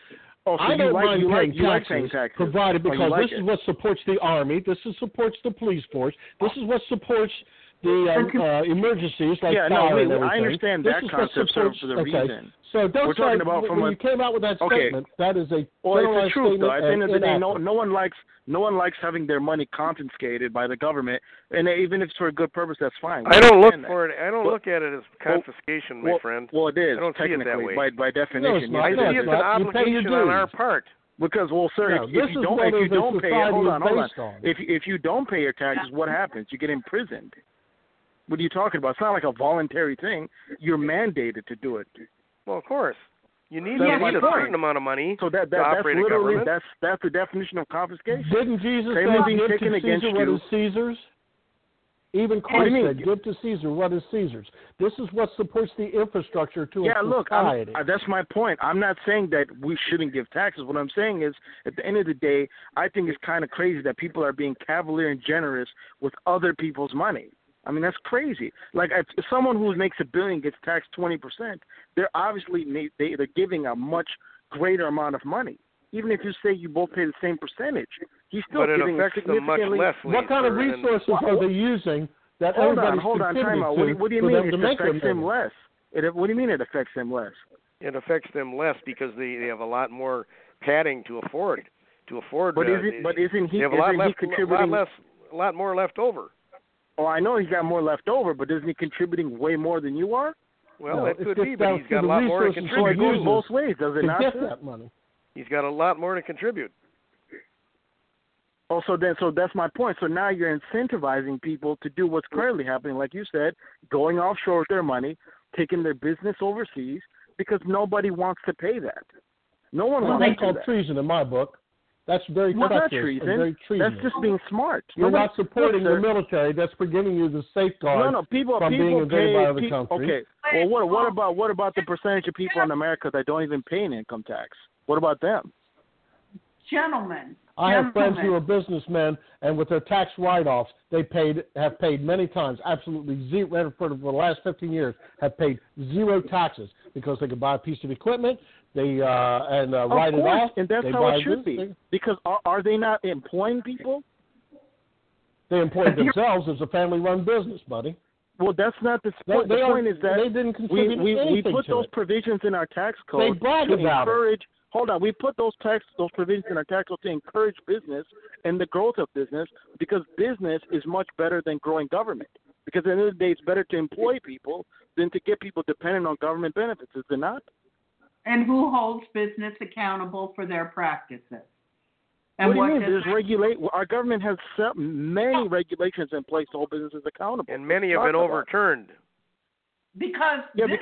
Oh, so I don't mind paying taxes, provided because this is what supports the Army, this is supports the police force, this is what supports the emergencies like fire and everything. I understand that concept for the reason. So don't We're talking about when you came out with that statement, that is a generalized it's the truth, statement. Though. At the end of the day, no one likes having their money confiscated by the government, and even if it's for a good purpose, that's fine. I don't look for it. I don't look at it as confiscation, my friend. Well, it is. I don't see it that way. By definition. No, I see it's an obligation on our part. Because, well, sir, if you don't pay, hold on. If you don't pay your taxes, what happens? You get imprisoned. What are you talking about? It's not like a voluntary thing. You're mandated to do it. Well, of course. You need a certain amount of money to operate a government. That's the definition of confiscation. Didn't Jesus say, give to Caesar what is Caesar's? Even Christ said, give to Caesar what is Caesar's. This is what supports the infrastructure to a society. Look, that's my point. I'm not saying that we shouldn't give taxes. What I'm saying is, at the end of the day, I think it's kind of crazy that people are being cavalier and generous with other people's money. I mean, that's crazy. Like, if someone who makes $1 billion gets taxed 20%, they're obviously they're giving a much greater amount of money. Even if you say you both pay the same percentage, he's still giving significantly less. What kind of resources are they using that everybody's contributing to? What do you mean it affects them less? What do you mean it affects them less? It affects them less because they have a lot more padding to afford. But isn't he? They have a lot more left over. Oh, I know he's got more left over, but isn't he contributing way more than you are? Well, that could be, but he's got a lot more to contribute. So it goes both ways, does it not? Get that money. He's got a lot more to contribute. Oh, so that's my point. So now you're incentivizing people to do what's currently happening, like you said, going offshore with their money, taking their business overseas, because nobody wants to pay that. No one wants to pay that. That's called treason in my book. That's very treason. Very treasonous. That's just being smart. You're not supporting the military. That's giving you the safeguard from being invaded by other countries. Okay. Well, what about the percentage of people in America that don't even pay an income tax? What about them? Gentlemen. I have friends who are businessmen, and with their tax write-offs, have paid many times, absolutely zero, for the last 15 years, have paid zero taxes because they could buy a piece of equipment, they write it off. And that's how it should be. Because are they not employing people? They employ themselves as a family-run business, buddy. Well, that's not the point. The point is that they didn't contribute we put those provisions in our tax code to encourage. Hold on, we put those provisions in our tax code to encourage business and the growth of business, because business is much better than growing government. Because at the end of the day, it's better to employ people than to get people dependent on government benefits, is it not? And who holds business accountable for their practices? And what do you mean? Our government has many regulations in place to hold businesses accountable. And many have been overturned. Because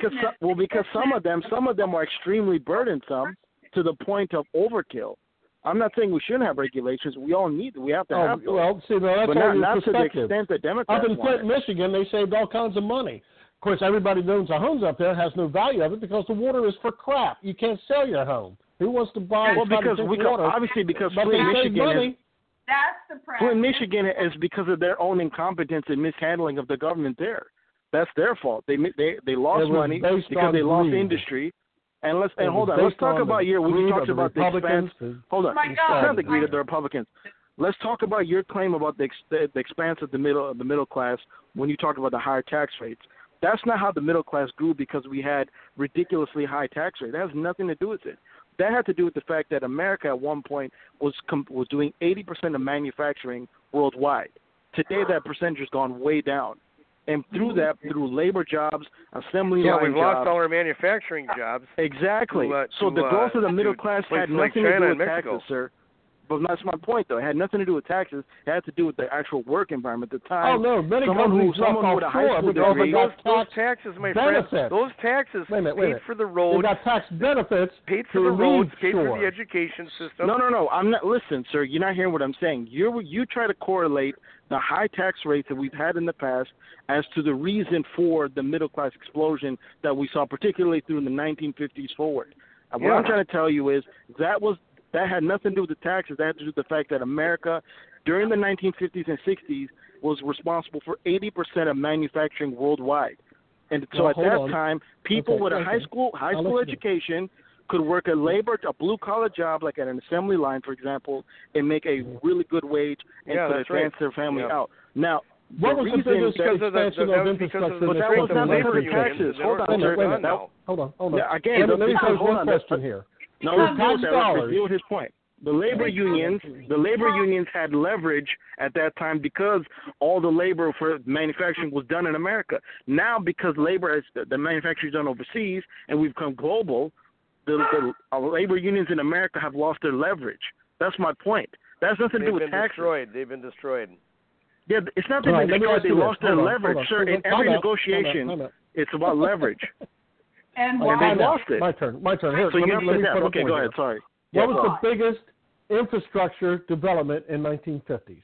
some of them are extremely burdensome to the point of overkill. I'm not saying we shouldn't have regulations. We all need them. We have to have them. Well, see, that's but not to the extent that Democrats up in Flint, Michigan, they saved all kinds of money. Of course, everybody who owns a home up there has no value of it because the water is for crap. You can't sell your home. Who wants to buy water? Obviously, because Flint, Michigan that's the practice. Flint, Michigan is because of their own incompetence and mishandling of the government there. That's their fault. They lost money because they lost industry. And hold on. Let's talk about we talked about the expanse. Hold on. It's not the greed of the Republicans. Let's talk about your claim about the expanse of the middle class when you talk about the higher tax rates. That's not how the middle class grew, because we had ridiculously high tax rates. That has nothing to do with it. That had to do with the fact that America at one point was doing 80% of manufacturing worldwide. Today, that percentage has gone way down. And through labor jobs, assembly line jobs. Yeah, we've lost all our manufacturing jobs. Exactly. So the growth of the middle class had nothing to do with taxes, sir. But that's my point, though. It had nothing to do with taxes. It had to do with the actual work environment at the time. Oh, no. Many companies someone with a high school degree. Those taxes, my friend, those taxes paid for the roads. They got tax benefits. Paid for the roads, paid for the education system. No. I'm not. Listen, sir, you're not hearing what I'm saying. You try to correlate the high tax rates that we've had in the past as to the reason for the middle class explosion that we saw, particularly through the 1950s forward. What I'm trying to tell you is that had nothing to do with the taxes. That had to do with the fact that America, during the 1950s and 60s, was responsible for 80% of manufacturing worldwide. And so at that time, people with a high school education could work a blue-collar job like at an assembly line, for example, and make a really good wage and could advance their family out. Now, what was the biggest expansion of infrastructure? But that was not because of taxes. Hold on. Yeah, again, let me pose one question here. No, let's deal with his point. The labor unions had leverage at that time because all the labor for manufacturing was done in America. Now, because the manufacturing is done overseas and we've become global, the labor unions in America have lost their leverage. That's my point. That's nothing to do with taxes. They've been destroyed. Yeah, it's not that they've destroyed. They lost their leverage, sir. In every negotiation, it's about leverage. And they lost it. My turn. Here, so let me put okay, go ahead. Sorry. What was the biggest infrastructure development in 1950s?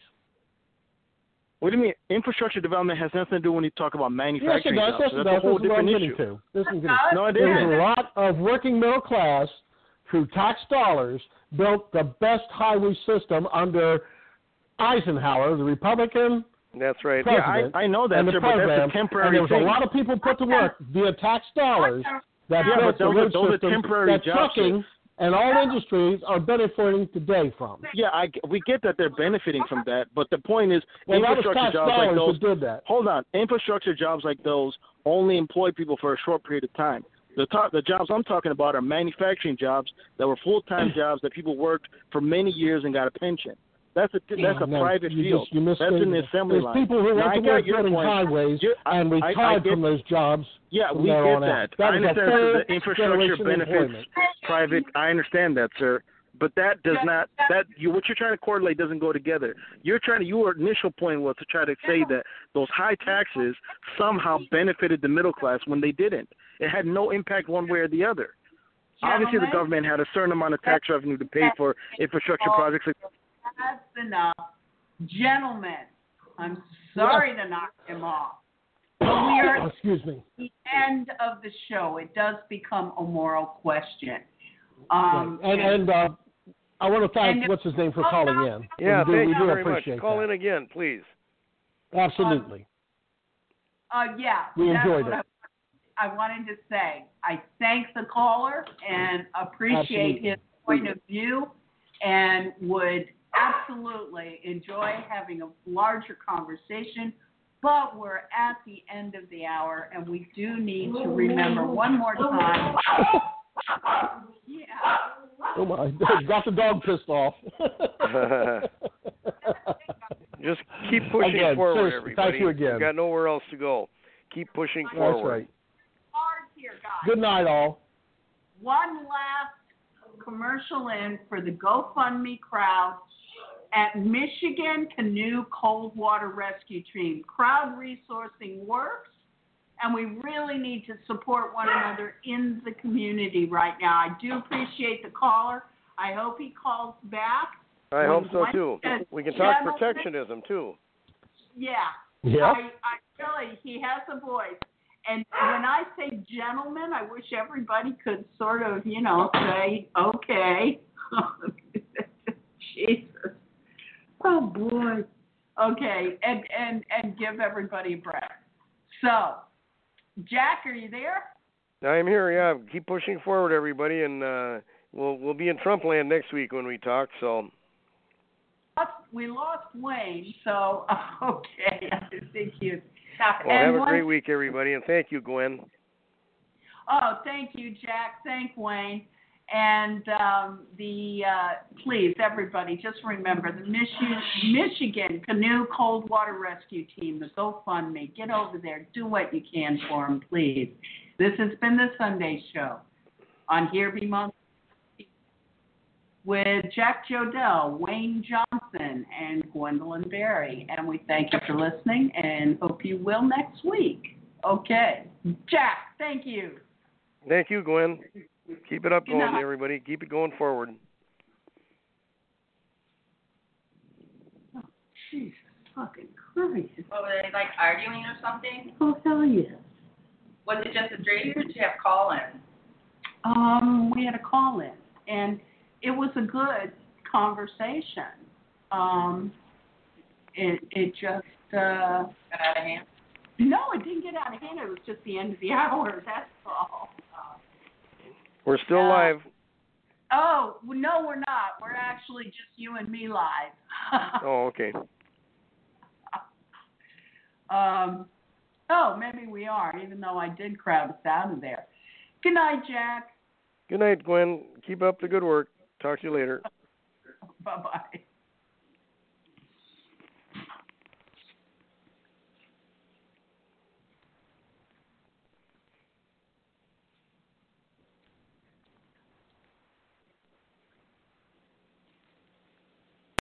What do you mean? Infrastructure development has nothing to do when you talk about manufacturing. Yes, it does. That's a whole different issue. No, it isn't. There's a lot of working middle class, through tax dollars, built the best highway system under Eisenhower, the Republican. That's right. President, I know that, sir, but that's a temporary and there was thing. a lot of people put to work via tax dollars that built the road system that trucking and all industries are benefiting today from. Yeah, we get that they're benefiting from that, but the point is, infrastructure jobs like those did that. Hold on, infrastructure jobs like those only employ people for a short period of time. The jobs I'm talking about are manufacturing jobs that were full-time jobs that people worked for many years and got a pension. That's a private field. That's in the assembly line. There's people who went to work building highways and retired from those jobs. Yeah, we get that. I understand that the infrastructure benefits private. I understand that, sir. But that does not what you're trying to correlate doesn't go together. Your initial point was to try to say that those high taxes somehow benefited the middle class when they didn't. It had no impact one way or the other. Obviously, the government had a certain amount of tax revenue to pay for infrastructure projects. That's enough. Gentlemen, I'm sorry to knock him off. We are at the end of the show. It does become a moral question. And I want to thank what's his name for calling in. Yeah, thank you very much. Call in again, please. Absolutely. We enjoyed it. I wanted to say I thank the caller and appreciate his point of view, and would absolutely enjoy having a larger conversation. But we're at the end of the hour, and we do need to remember one more time. Yeah. Oh my! Got the dog pissed off. Just keep pushing forward, everybody. Thank you again. We've got nowhere else to go. Keep pushing forward. That's right. Hard here, guys. Good night, all. One last commercial in for the GoFundMe crowd at Michigan Canoe Cold Water Rescue Team. Crowd resourcing works, and we really need to support one another in the community right now. I do appreciate the caller. I hope he calls back. I hope so too. We can talk protectionism too. Yeah. Yeah. I really, he has a voice. And when I say gentlemen, I wish everybody could sort of, say, okay. Jesus. Oh, boy. Okay, and give everybody a break. So, Jack, are you there? I'm here, yeah. Keep pushing forward, everybody, and we'll be in Trump land next week when we talk, so. We lost Wayne, so, okay, I think you. Well, have a great week, everybody, and thank you, Gwen. Oh, thank you, Jack. Thank Wayne. And please, everybody, just remember the Michigan Canoe Cold Water Rescue Team, the GoFundMe. Get over there. Do what you can for them, please. This has been the Sunday Show on Here Be Monk with Jack Jodell, Wayne Johnson, and Gwendolyn Berry. And we thank you for listening and hope you will next week. Okay. Jack, thank you. Thank you, Gwen. Keep it up going, everybody. Keep it going forward. Oh, Jesus fucking Christ. What, were they, arguing or something? Oh, hell yes. Was it just a dream, or did you have call-in? We had a call-in, and it was a good conversation. It just... got out of hand? No, it didn't get out of hand. It was just the end of the hour, that's all. We're still live. Oh, well, no, we're not. We're actually just you and me live. Oh, okay. Oh, maybe we are, even though I did crowd us out of there. Good night, Jack. Good night, Gwen. Keep up the good work. Talk to you later. Bye-bye.